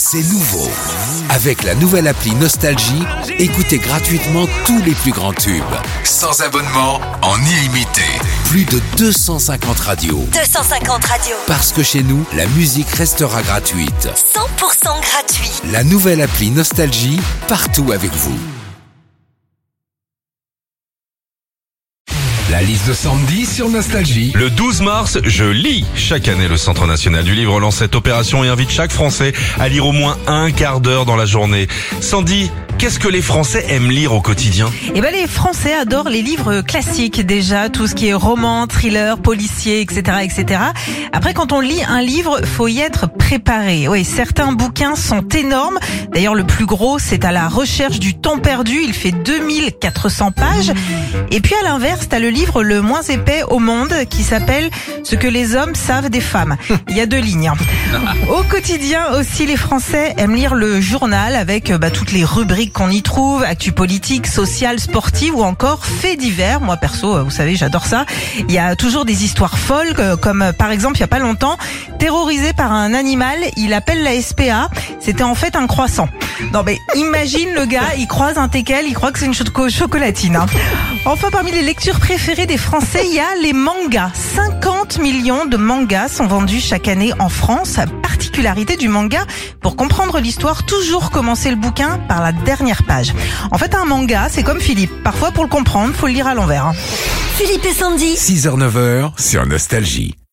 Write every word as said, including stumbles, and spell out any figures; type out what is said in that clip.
C'est nouveau. Avec la nouvelle appli Nostalgie, écoutez gratuitement tous les plus grands tubes. Sans abonnement, en illimité. Plus de deux cent cinquante radios. deux cent cinquante radios. Parce que chez nous, la musique restera gratuite. cent pour cent gratuit. La nouvelle appli Nostalgie, partout avec vous. La liste de Sandy sur Nostalgie. Le douze mars, je lis. Chaque année, le Centre national du livre lance cette opération et invite chaque Français à lire au moins un quart d'heure dans la journée. Sandy, qu'est-ce que les Français aiment lire au quotidien ? Eh ben, les Français adorent les livres classiques déjà, tout ce qui est roman, thriller, policier, et cetera, et cetera. Après, quand on lit un livre, faut y être préparé. Oui, certains bouquins sont énormes. D'ailleurs, le plus gros, c'est À la recherche du temps perdu. Il fait deux mille quatre cents pages. Et puis, à l'inverse, t'as le livre le moins épais au monde qui s'appelle Ce que les hommes savent des femmes. Il y a deux lignes. Au quotidien aussi, les Français aiment lire le journal avec bah, toutes les rubriques qu'on y trouve, actu politique, social, sportive ou encore faits divers. Moi perso, vous savez, j'adore ça. Il y a toujours des histoires folles, comme par exemple, il y a pas longtemps, terrorisé par un animal, il appelle la S P A. C'était en fait un croissant. Non mais imagine le gars, il croise un teckel, il croit que c'est une cho- chocolatine. Hein. Enfin, parmi les lectures préférées des Français, il y a les mangas. cinquante millions de mangas sont vendus chaque année en France. Particularité du manga, pour comprendre l'histoire, toujours commencer le bouquin par la dernière page. En fait, un manga, c'est comme Philippe. Parfois, pour le comprendre, faut le lire à l'envers. Hein. Philippe et Sandy. six heures neuf heures sur Nostalgie.